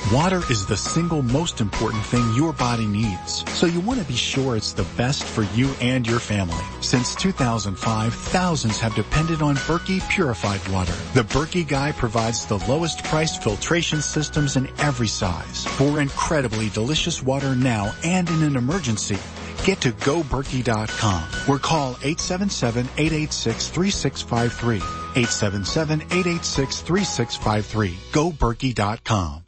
Water is the single most important thing your body needs, so you want to be sure it's the best for you and your family. Since 2005, thousands have depended on Berkey purified water. The Berkey Guy provides the lowest priced filtration systems in every size. For incredibly delicious water now and in an emergency, get to GoBerkey.com or call 877-886-3653. 877-886-3653. GoBerkey.com.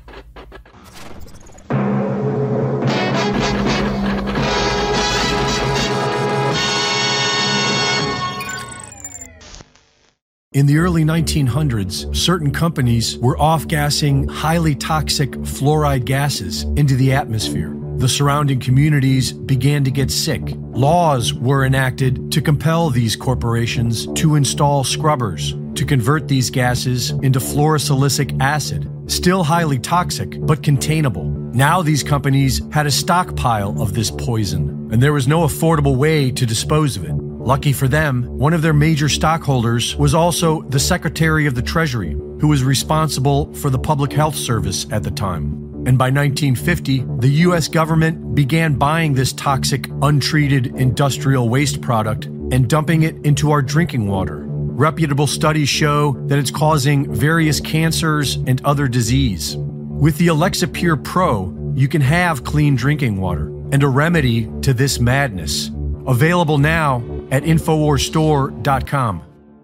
In the early 1900s, certain companies were off-gassing highly toxic fluoride gases into the atmosphere. The surrounding communities began to get sick. Laws were enacted to compel these corporations to install scrubbers to convert these gases into fluorosilicic acid, still highly toxic but containable. Now these companies had a stockpile of this poison, and there was no affordable way to dispose of it. Lucky for them, one of their major stockholders was also the Secretary of the Treasury, who was responsible for the Public Health Service at the time. And by 1950, the U.S. government began buying this toxic, untreated industrial waste product and dumping it into our drinking water. Reputable studies show that it's causing various cancers and other disease. With the Alexa Pure Pro, you can have clean drinking water and a remedy to this madness. Available now at InfoWarsStore.com.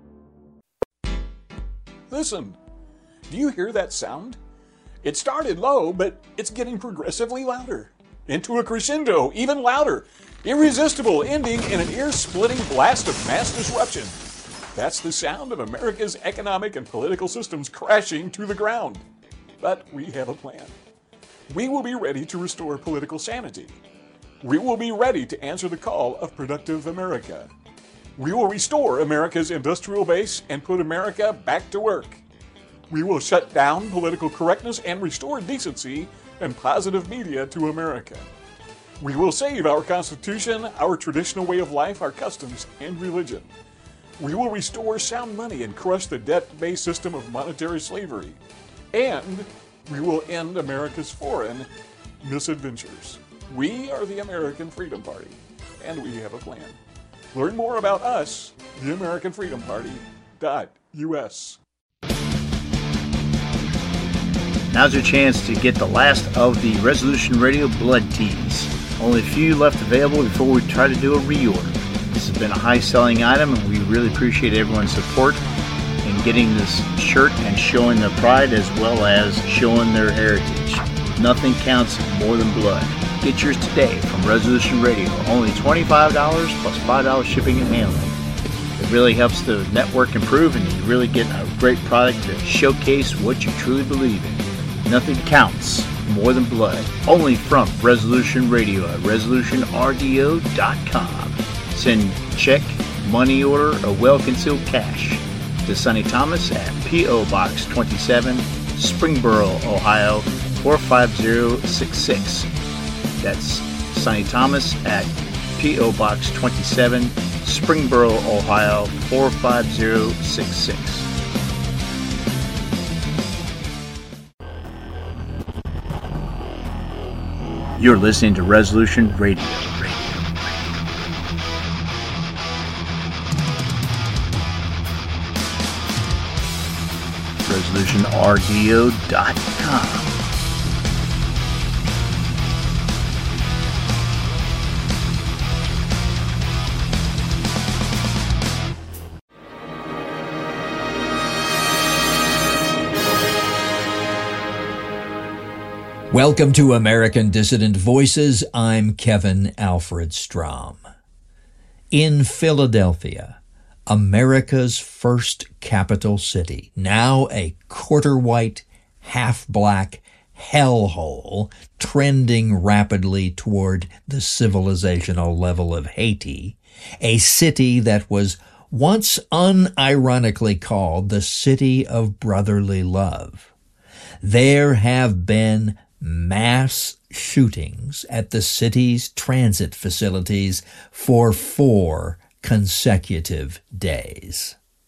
Listen, do you hear that sound? It started low, but it's getting progressively louder. Into a crescendo, even louder. Irresistible, ending in an ear-splitting blast of mass disruption. That's the sound of America's economic and political systems crashing to the ground. But we have a plan. We will be ready to restore political sanity. We will be ready to answer the call of productive America. We will restore America's industrial base and put America back to work. We will shut down political correctness and restore decency and positive media to America. We will save our Constitution, our traditional way of life, our customs, and religion. We will restore sound money and crush the debt-based system of monetary slavery. And we will end America's foreign misadventures. We are the American Freedom Party, and we have a plan. Learn more about us, the American Freedom Party.us. Now's your chance to get the last of the Resolution Radio Blood Tees. Only a few left available before we try to do a reorder. This has been a high-selling item, and we really appreciate everyone's support in getting this shirt and showing their pride as well as showing their heritage. Nothing counts more than blood. Get yours today from Resolution Radio. Only $25 plus $5 shipping and handling. It really helps the network improve, and you really get a great product to showcase what you truly believe in. Nothing counts more than blood. Only from Resolution Radio at ResolutionRDO.com. Send check, money order, or well-concealed cash to Sonny Thomas at P.O. Box 27, Springboro, Ohio 45066. That's Sonny Thomas at P.O. Box 27, Springboro, Ohio 45066. You're listening to Resolution Radio. ResolutionRDO.com. Welcome to American Dissident Voices. I'm Kevin Alfred Strom. In Philadelphia, America's first capital city, now a quarter-white, half-black hellhole trending rapidly toward the civilizational level of Haiti, a city that was once unironically called the City of Brotherly Love. There have been mass shootings at the city's transit facilities for 4 consecutive days.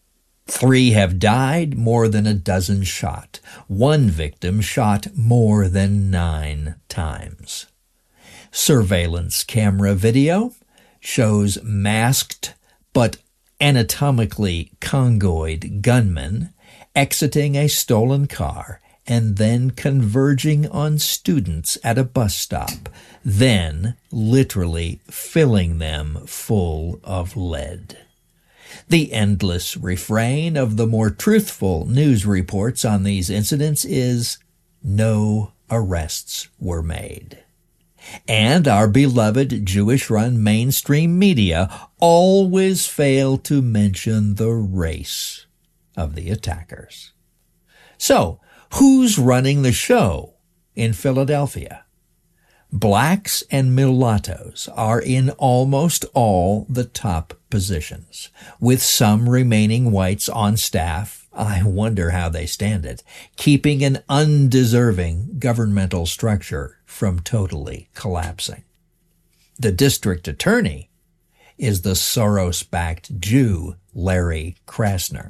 3 have died, more than a dozen shot. 1 victim shot more than 9 times. Surveillance camera video shows masked but anatomically congoid gunmen exiting a stolen car and then converging on students at a bus stop, then literally filling them full of lead. The endless refrain of the more truthful news reports on these incidents is, no arrests were made. And our beloved Jewish-run mainstream media always fail to mention the race of the attackers. So, who's running the show in Philadelphia? Blacks and mulattoes are in almost all the top positions, with some remaining whites on staff. I wonder how they stand it, keeping an undeserving governmental structure from totally collapsing. The district attorney is the Soros-backed Jew Larry Krasner.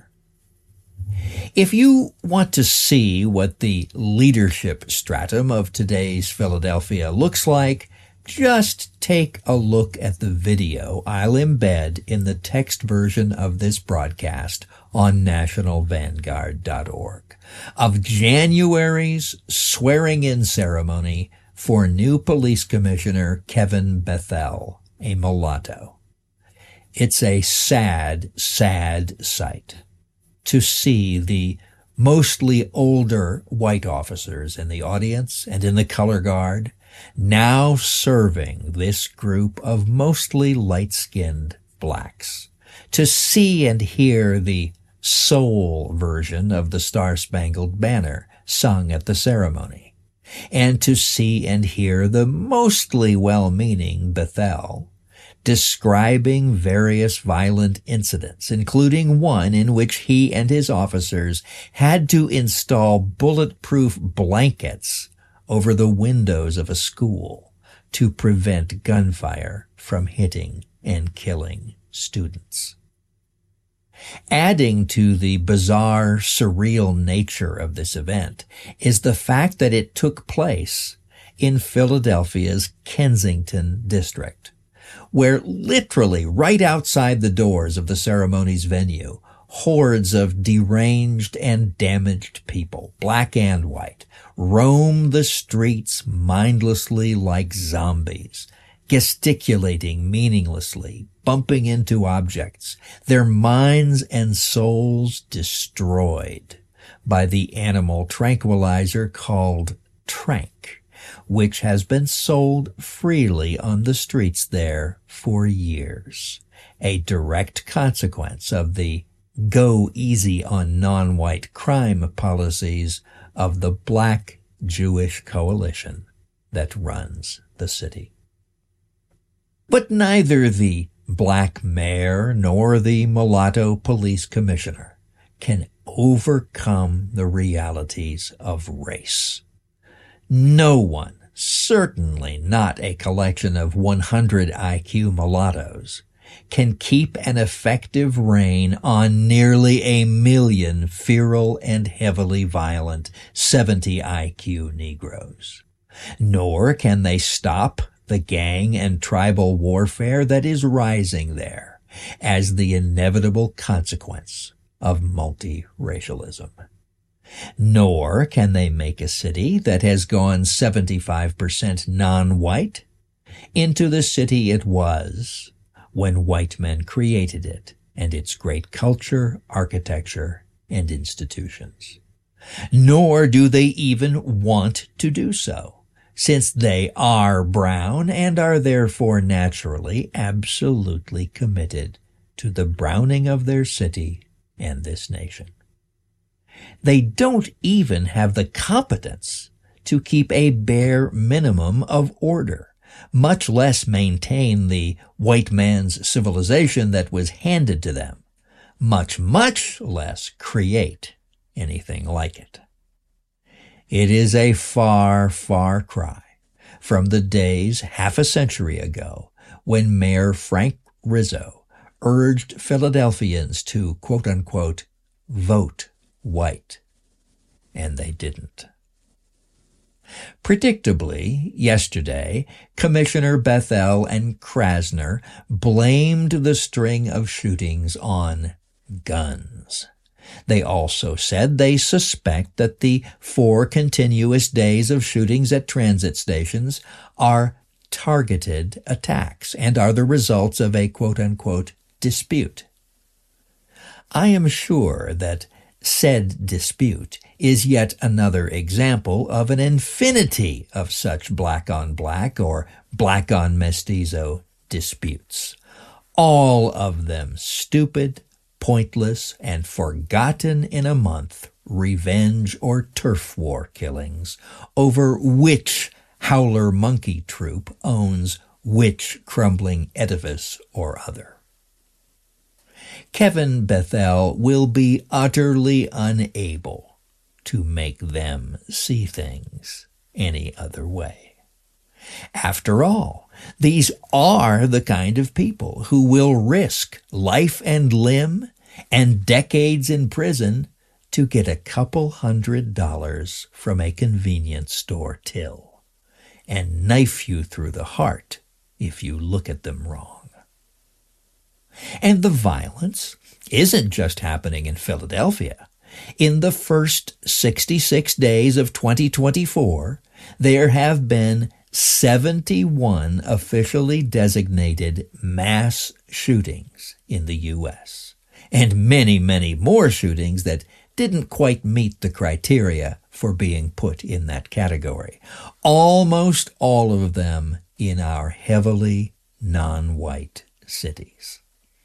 If you want to see what the leadership stratum of today's Philadelphia looks like, just take a look at the video I'll embed in the text version of this broadcast on nationalvanguard.org of January's swearing-in ceremony for new police commissioner Kevin Bethel, a mulatto. It's a sad, sad sight to see the mostly older white officers in the audience and in the color guard now serving this group of mostly light-skinned blacks. To see and hear the soul version of the Star-Spangled Banner sung at the ceremony, and to see and hear the mostly well-meaning Bethel describing various violent incidents, including one in which he and his officers had to install bulletproof blankets over the windows of a school to prevent gunfire from hitting and killing students. Adding to the bizarre, surreal nature of this event is the fact that it took place in Philadelphia's Kensington district, where literally right outside the doors of the ceremony's venue, hordes of deranged and damaged people, black and white, roam the streets mindlessly like zombies, gesticulating meaninglessly, bumping into objects, their minds and souls destroyed by the animal tranquilizer called Trank, which has been sold freely on the streets there for years, a direct consequence of the go easy on non-white crime policies of the Black Jewish coalition that runs the city. But neither the black mayor nor the mulatto police commissioner can overcome the realities of race. No one, certainly not a collection of 100 IQ mulattoes, can keep an effective rein on nearly 1 million feral and heavily violent 70 IQ Negroes. Nor can they stop the gang and tribal warfare that is rising there as the inevitable consequence of multiracialism. Nor can they make a city that has gone 75% non-white into the city it was when white men created it and its great culture, architecture, and institutions. Nor do they even want to do so, since they are brown and are therefore naturally absolutely committed to the browning of their city and this nation. They don't even have the competence to keep a bare minimum of order, much less maintain the white man's civilization that was handed to them, much less create anything like it. It is a far, far cry from the days half a century ago when Mayor Frank Rizzo urged Philadelphians to, quote-unquote, vote white. And they didn't. Predictably, yesterday, Commissioner Bethel and Krasner blamed the string of shootings on guns. They also said they suspect that the 4 continuous days of shootings at transit stations are targeted attacks and are the results of a quote-unquote dispute. I am sure that said dispute is yet another example of an infinity of such black-on-black or black-on-mestizo disputes, all of them stupid, pointless, and forgotten in a month revenge or turf war killings over which howler monkey troop owns which crumbling edifice or other. Kevin Bethel will be utterly unable to make them see things any other way. After all, these are the kind of people who will risk life and limb and decades in prison to get a couple $100 from a convenience store till, and knife you through the heart if you look at them wrong. And the violence isn't just happening in Philadelphia. In the first 66 days of 2024, there have been 71 officially designated mass shootings in the U.S., and many, many more shootings that didn't quite meet the criteria for being put in that category. Almost all of them in our heavily non-white cities.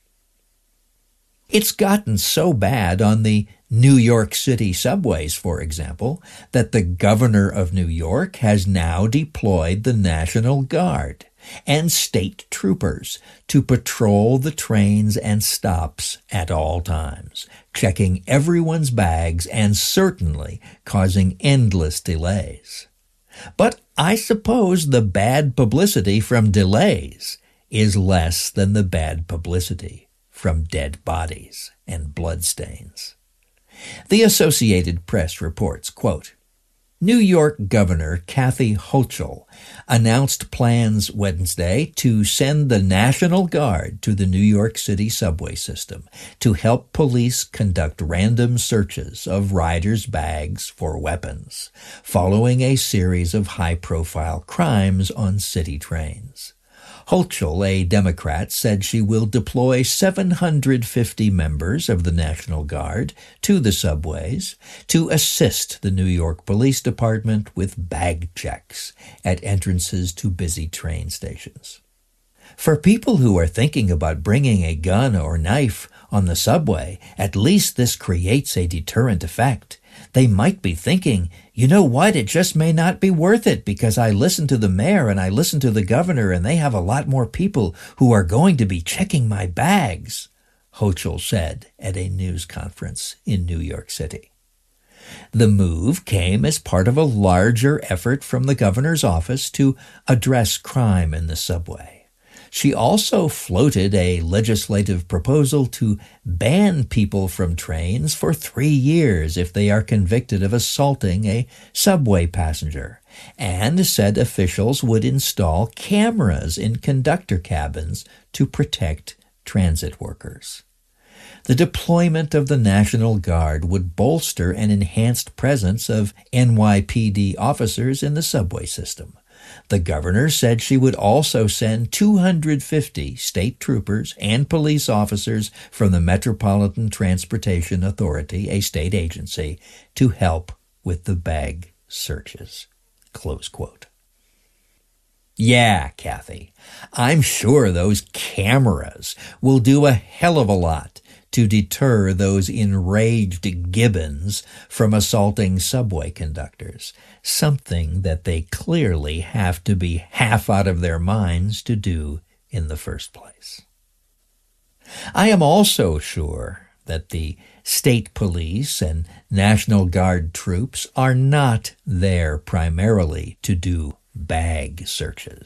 It's gotten so bad on the New York City subways, for example, that the governor of New York has now deployed the National Guard and state troopers to patrol the trains and stops at all times, checking everyone's bags and certainly causing endless delays. But I suppose the bad publicity from delays is less than the bad publicity from dead bodies and bloodstains. The Associated Press reports, quote, New York Governor Kathy Hochul announced plans Wednesday to send the National Guard to the New York City subway system to help police conduct random searches of riders' bags for weapons, following a series of high-profile crimes on city trains. Hochul, a Democrat, said she will deploy 750 members of the National Guard to the subways to assist the New York Police Department with bag checks at entrances to busy train stations. For people who are thinking about bringing a gun or knife on the subway, at least this creates a deterrent effect. They might be thinking, you know what, it just may not be worth it because I listen to the mayor and I listen to the governor and they have a lot more people who are going to be checking my bags, Hochul said at a news conference in New York City. The move came as part of a larger effort from the governor's office to address crime in the subway. She also floated a legislative proposal to ban people from trains for 3 years if they are convicted of assaulting a subway passenger, and said officials would install cameras in conductor cabins to protect transit workers. The deployment of the National Guard would bolster an enhanced presence of NYPD officers in the subway system. The governor said she would also send 250 state troopers and police officers from the Metropolitan Transportation Authority, a state agency, to help with the bag searches. Close quote. Yeah, Kathy, I'm sure those cameras will do a hell of a lot to deter those enraged gibbons from assaulting subway conductors, something that they clearly have to be half out of their minds to do in the first place. I am also sure that the state police and National Guard troops are not there primarily to do bag searches.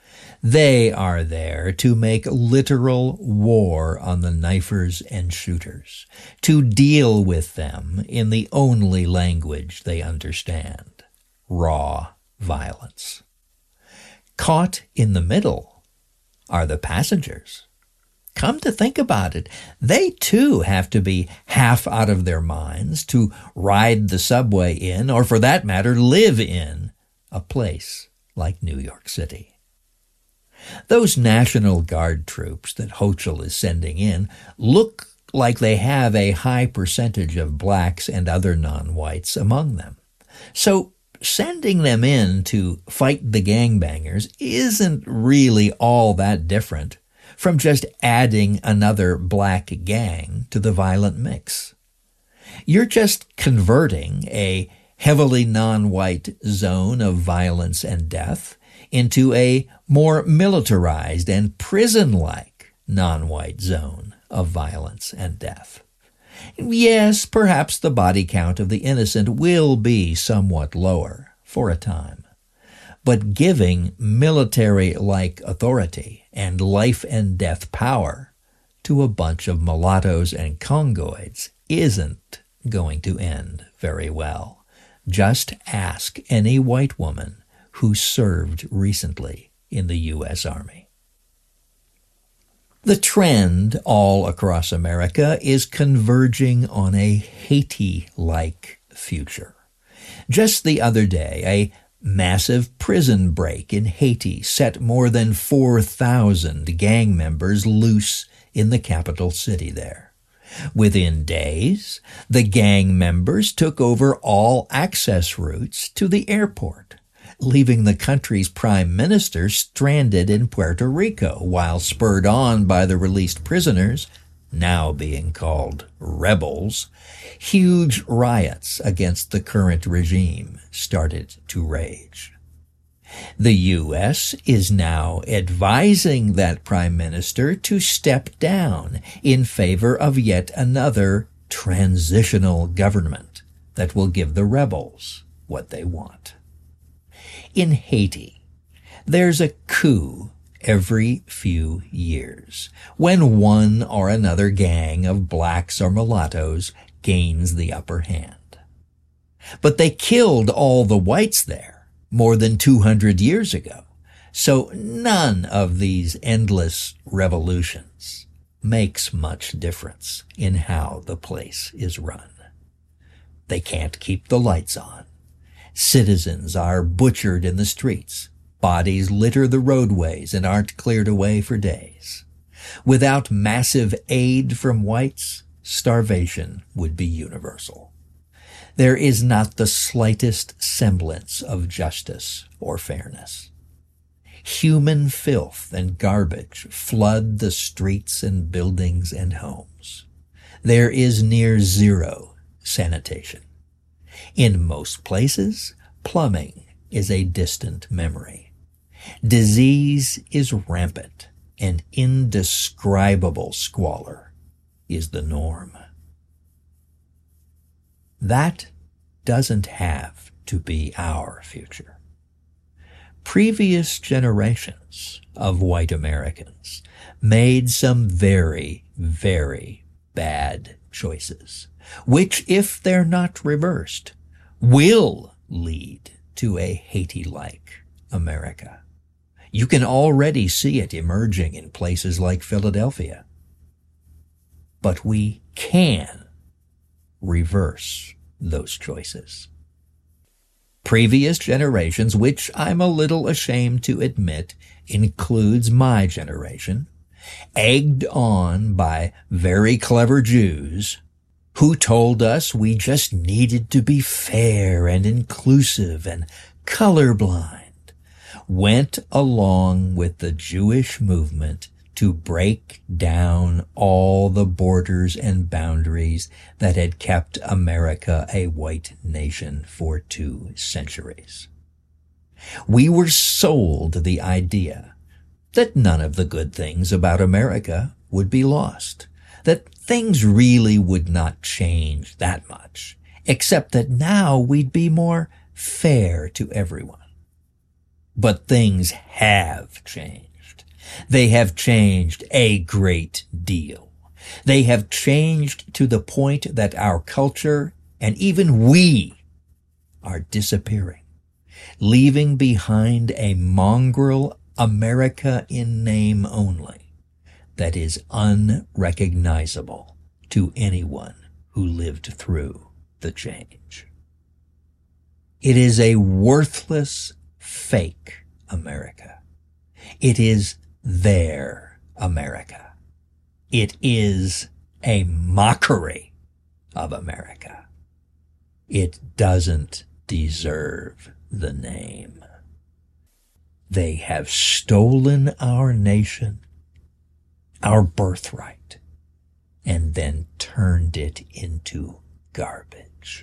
They are there to make literal war on the knifers and shooters, to deal with them in the only language they understand, raw violence. Caught in the middle are the passengers. Come to think about it, they too have to be half out of their minds to ride the subway in, or for that matter, live in, a place like New York City. Those National Guard troops that Hochul is sending in look like they have a high percentage of blacks and other non-whites among them. So sending them in to fight the gangbangers isn't really all that different from just adding another black gang to the violent mix. You're just converting a heavily non-white zone of violence and death into a more militarized and prison-like non-white zone of violence and death. Yes, perhaps the body count of the innocent will be somewhat lower for a time, but giving military-like authority and life and death power to a bunch of mulattoes and Congoids isn't going to end very well. Just ask any white woman who served recently in the U.S. Army. The trend all across America is converging on a Haiti-like future. Just the other day, a massive prison break in Haiti set more than 4,000 gang members loose in the capital city there. Within days, the gang members took over all access routes to the airport, leaving the country's prime minister stranded in Puerto Rico while, spurred on by the released prisoners, now being called rebels, huge riots against the current regime started to rage. The U.S. is now advising that prime minister to step down in favor of yet another transitional government that will give the rebels what they want. In Haiti, there's a coup every few years when one or another gang of blacks or mulattoes gains the upper hand. But they killed all the whites there more than 200 years ago, so none of these endless revolutions makes much difference in how the place is run. They can't keep the lights on. Citizens are butchered in the streets. Bodies litter the roadways and aren't cleared away for days. Without massive aid from whites, starvation would be universal. There is not the slightest semblance of justice or fairness. Human filth and garbage flood the streets and buildings and homes. There is near zero sanitation. In most places, plumbing is a distant memory. Disease is rampant, and indescribable squalor is the norm. That doesn't have to be our future. Previous generations of white Americans made some very, very bad choices, which, if they're not reversed, will lead to a Haiti-like America. You can already see it emerging in places like Philadelphia. But we can reverse those choices. Previous generations, which I'm a little ashamed to admit includes my generation, egged on by very clever Jews who told us we just needed to be fair and inclusive and colorblind, went along with the Jewish movement to break down all the borders and boundaries that had kept America a white nation for 2 centuries. We were sold the idea that none of the good things about America would be lost, that things really would not change that much, except that now we'd be more fair to everyone. But things have changed. They have changed a great deal. They have changed to the point that our culture and even we are disappearing, leaving behind a mongrel America in name only that is unrecognizable to anyone who lived through the change. It is a worthless, fake America. It is their America. It is a mockery of America. It doesn't deserve the name. They have stolen our nation, our birthright, and then turned it into garbage.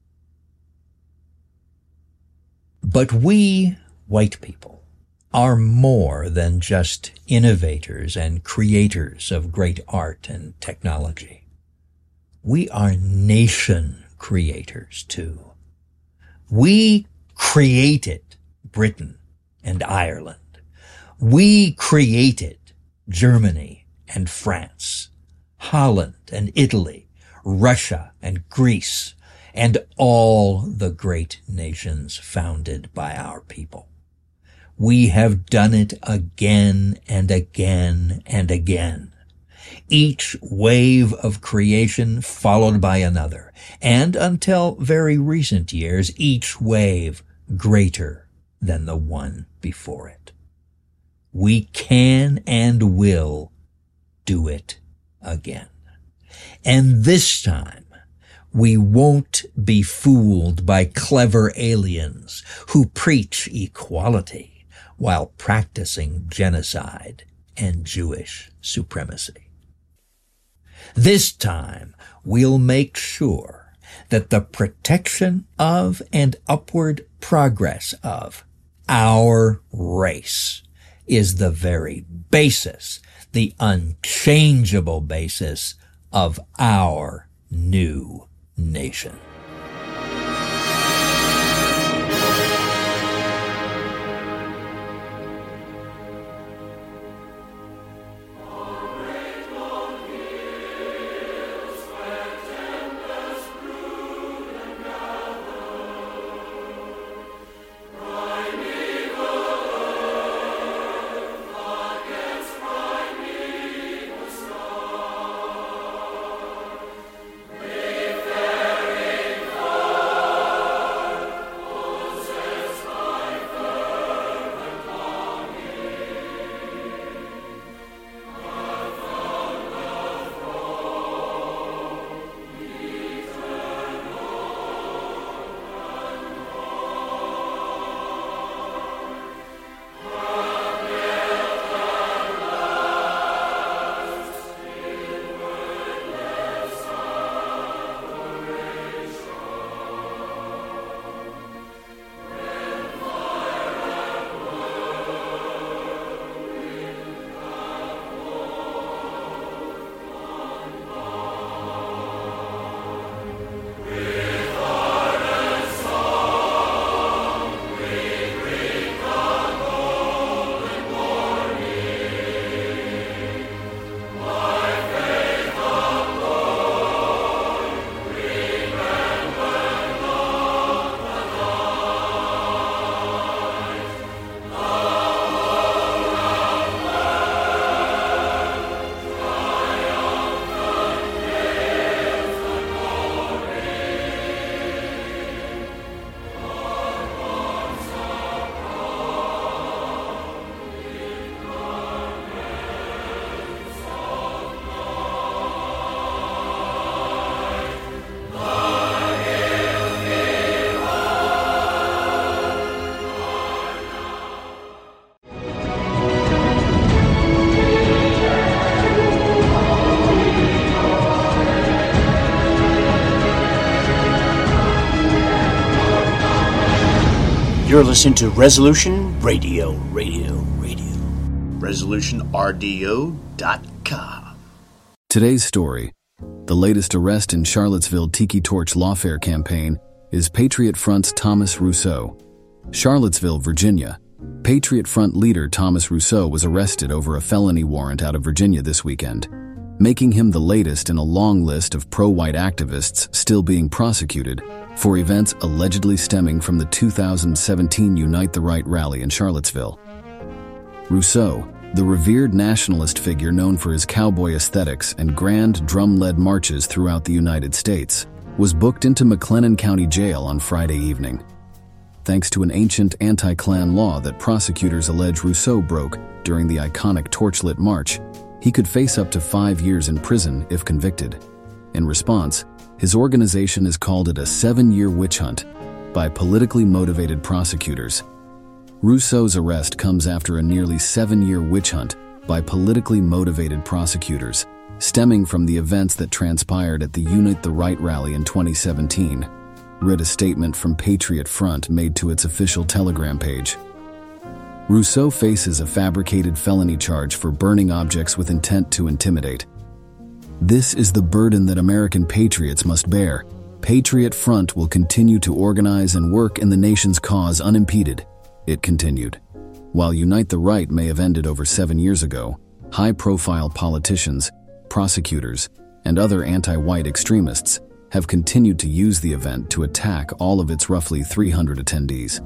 But we, white people, are more than just innovators and creators of great art and technology. We are nation creators too. We created Britain and Ireland. We created Germany and France, Holland and Italy, Russia and Greece, and all the great nations founded by our people. We have done it again and again and again. Each wave of creation followed by another, and until very recent years, each wave greater than the one before it. We can and will do it again. And this time, we won't be fooled by clever aliens who preach equality while practicing genocide and Jewish supremacy. This time, we'll make sure that the protection of and upward progress of our race is the very basis, the unchangeable basis of our new nation. You're listening to Resolution Radio. ResolutionRDO.com. Today's story, the latest arrest in Charlottesville Tiki Torch Lawfare campaign, is Patriot Front's Thomas Rousseau. Charlottesville, Virginia, Patriot Front leader Thomas Rousseau was arrested over a felony warrant out of Virginia this weekend, making him the latest in a long list of pro-white activists still being prosecuted for events allegedly stemming from the 2017 Unite the Right rally in Charlottesville. Rousseau, the revered nationalist figure known for his cowboy aesthetics and grand drum-led marches throughout the United States, was booked into McLennan County Jail on Friday evening. Thanks to an ancient anti-Klan law that prosecutors allege Rousseau broke during the iconic torchlit march, he could face up to 5 years in prison if convicted. In response, his organization has called it a 7-year witch hunt by politically motivated prosecutors. Rousseau's arrest comes after a nearly 7-year witch hunt by politically motivated prosecutors, stemming from the events that transpired at the Unite the Right rally in 2017, read a statement from Patriot Front made to its official Telegram page. Rousseau faces a fabricated felony charge for burning objects with intent to intimidate. This is the burden that American patriots must bear. Patriot Front will continue to organize and work in the nation's cause unimpeded, it continued. While Unite the Right may have ended over 7 years ago, high-profile politicians, prosecutors, and other anti-white extremists have continued to use the event to attack all of its roughly 300 attendees.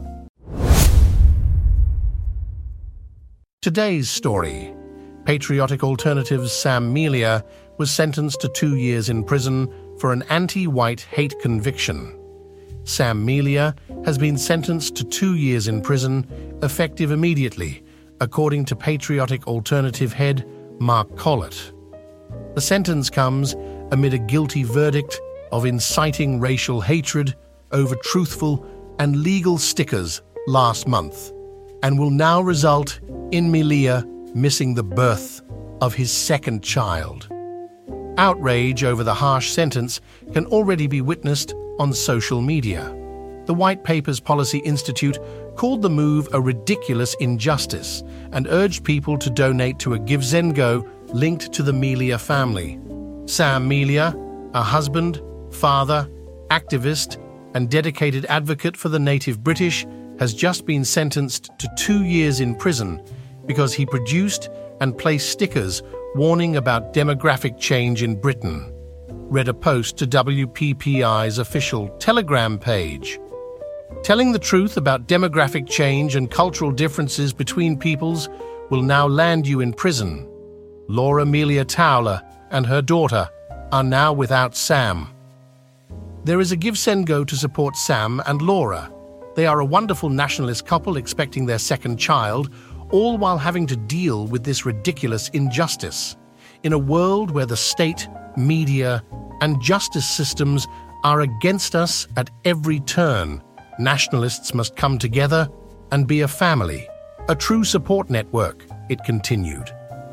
Today's story. Patriotic Alternative's Sam Melia was sentenced to 2 years in prison for an anti-white hate conviction. Sam Melia has been sentenced to 2 years in prison, effective immediately, according to Patriotic Alternative head Mark Collett. The sentence comes amid a guilty verdict of inciting racial hatred over truthful and legal stickers last month, and will now result in Melia missing the birth of his second child. Outrage over the harsh sentence can already be witnessed on social media. The White Papers Policy Institute called the move a ridiculous injustice and urged people to donate to a GiveSendGo linked to the Melia family. Sam Melia, a husband, father, activist, and dedicated advocate for the native British, has just been sentenced to 2 years in prison because he produced and placed stickers warning about demographic change in Britain, read a post to WPPI's official Telegram page. Telling the truth about demographic change and cultural differences between peoples will now land you in prison. Laura Melia Towler and her daughter are now without Sam. There is a GiveSendGo to support Sam and Laura. They are a wonderful nationalist couple expecting their second child, all while having to deal with this ridiculous injustice. In a world where the state, media, and justice systems are against us at every turn, nationalists must come together and be a family, a true support network, it continued.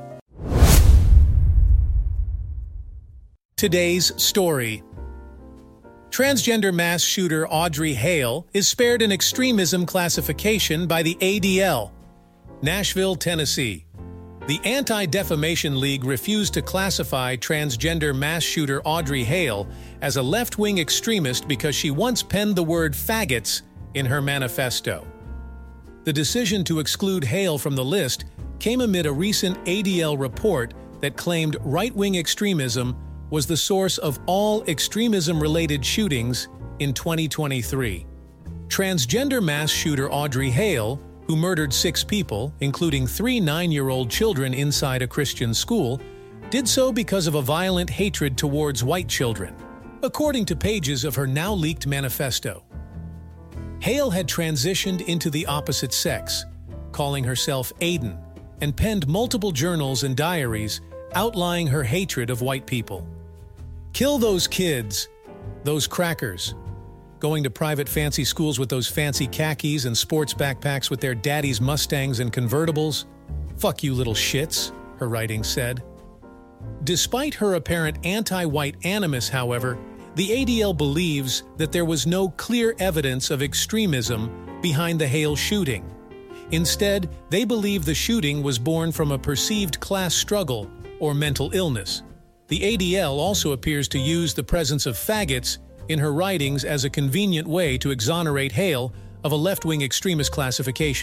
Today's story. Transgender mass shooter Audrey Hale is spared an extremism classification by the ADL. Nashville, Tennessee. The Anti-Defamation League refused to classify transgender mass shooter Audrey Hale as a left-wing extremist because she once penned the word faggots in her manifesto. The decision to exclude Hale from the list came amid a recent ADL report that claimed right-wing extremism was the source of all extremism-related shootings in 2023. Transgender mass shooter Audrey Hale, who murdered 6 people, including 3 9-year-old children inside a Christian school, did so because of a violent hatred towards white children, according to pages of her now-leaked manifesto. Hale had transitioned into the opposite sex, calling herself Aiden, and penned multiple journals and diaries outlining her hatred of white people. Kill those kids, those crackers. Going to private fancy schools with those fancy khakis and sports backpacks with their daddy's Mustangs and convertibles? Fuck you little shits, her writing said. Despite her apparent anti-white animus, however, the ADL believes that there was no clear evidence of extremism behind the Hale shooting. Instead, they believe the shooting was born from a perceived class struggle or mental illness. The ADL also appears to use the presence of faggots in her writings as a convenient way to exonerate Hale of a left-wing extremist classification.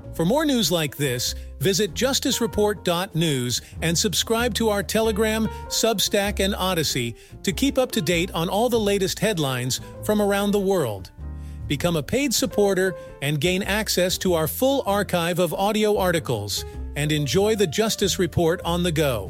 For more news like this, visit justicereport.news and subscribe to our Telegram, Substack, and Odyssey to keep up to date on all the latest headlines from around the world. Become a paid supporter and gain access to our full archive of audio articles, and enjoy the Justice Report on the go.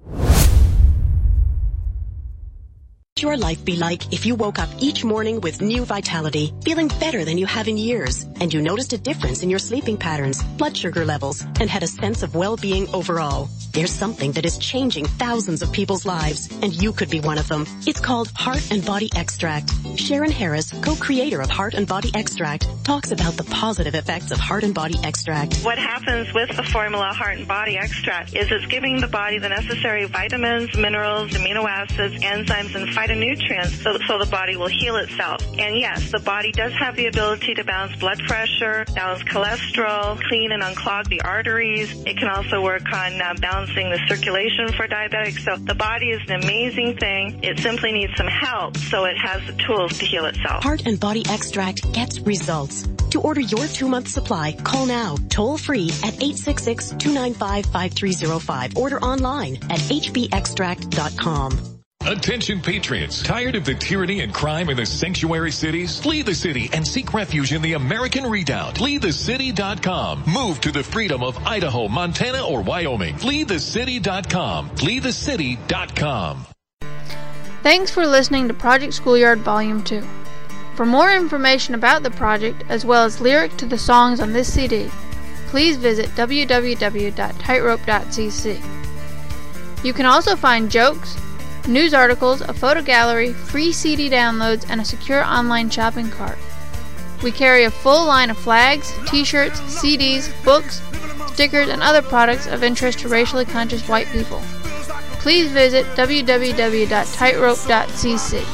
Your life be like if you woke up each morning with new vitality, feeling better than you have in years, and you noticed a difference in your sleeping patterns, blood sugar levels, and had a sense of well-being overall. There's something that is changing thousands of people's lives, and you could be one of them. It's called Heart and Body Extract. Sharon Harris, co-creator of Heart and Body Extract, talks about the positive effects of Heart and Body Extract. What happens with the formula Heart and Body Extract is it's giving the body the necessary vitamins, minerals, amino acids, enzymes, and phytonutrients so the body will heal itself. And yes, the body does have the ability to balance blood pressure, balance cholesterol, clean and unclog the arteries. It can also work on balancing the circulation for diabetics. So the body is an amazing thing. It simply needs some help so it has the tools to heal itself. Heart and Body Extract gets results. To order your 2-month supply, call now, toll free at 866-295-5305. Order online at hbextract.com. Attention patriots, tired of the tyranny and crime in the sanctuary cities? Flee the city and seek refuge in the American Redoubt. FleeTheCity.com. Move to the freedom of Idaho, Montana, or Wyoming. FleeTheCity.com. FleeTheCity.com. Thanks for listening to Project Schoolyard Volume 2. For more information about the project, as well as lyrics to the songs on this CD, please visit www.tightrope.cc. You can also find jokes, news articles, a photo gallery, free CD downloads, and a secure online shopping cart. We carry a full line of flags, t-shirts, CDs, books, stickers, and other products of interest to racially conscious white people. Please visit www.tightrope.cc.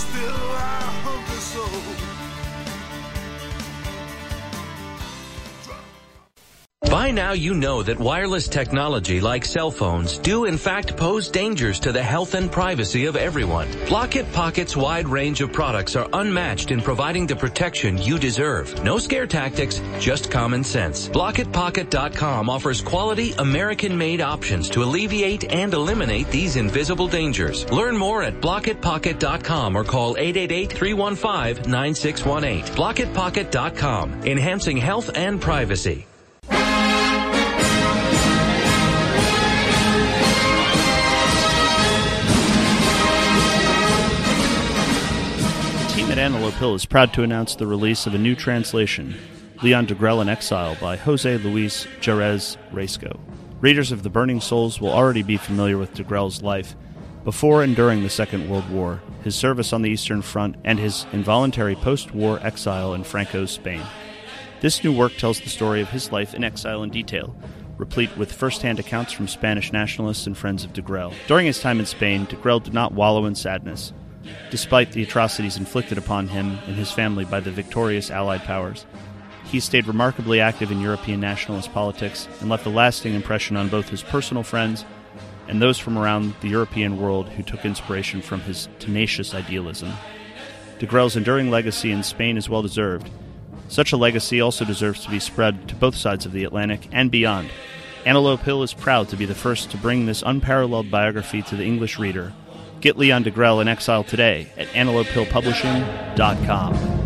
By now you know that wireless technology like cell phones do in fact pose dangers to the health and privacy of everyone. Block-It Pocket's wide range of products are unmatched in providing the protection you deserve. No scare tactics, just common sense. BlockItPocket.com offers quality American-made options to alleviate and eliminate these invisible dangers. Learn more at BlockItPocket.com or call 888-315-9618. BlockItPocket.com, enhancing health and privacy. Antelope Hill is proud to announce the release of a new translation, Leon Degrelle in Exile by Jose Luis Jerez Resco. Readers of The Burning Souls will already be familiar with Degrelle's life before and during the Second World War, his service on the Eastern Front, and his involuntary post-war exile in Franco's Spain. This new work tells the story of his life in exile in detail, replete with first-hand accounts from Spanish nationalists and friends of Degrelle. During his time in Spain, Degrelle did not wallow in sadness, despite the atrocities inflicted upon him and his family by the victorious Allied powers. He stayed remarkably active in European nationalist politics and left a lasting impression on both his personal friends and those from around the European world who took inspiration from his tenacious idealism. Degrelle's enduring legacy in Spain is well-deserved. Such a legacy also deserves to be spread to both sides of the Atlantic and beyond. Antelope Hill is proud to be the first to bring this unparalleled biography to the English reader. Get Leon Degrelle in Exile today at AntelopeHillPublishing.com.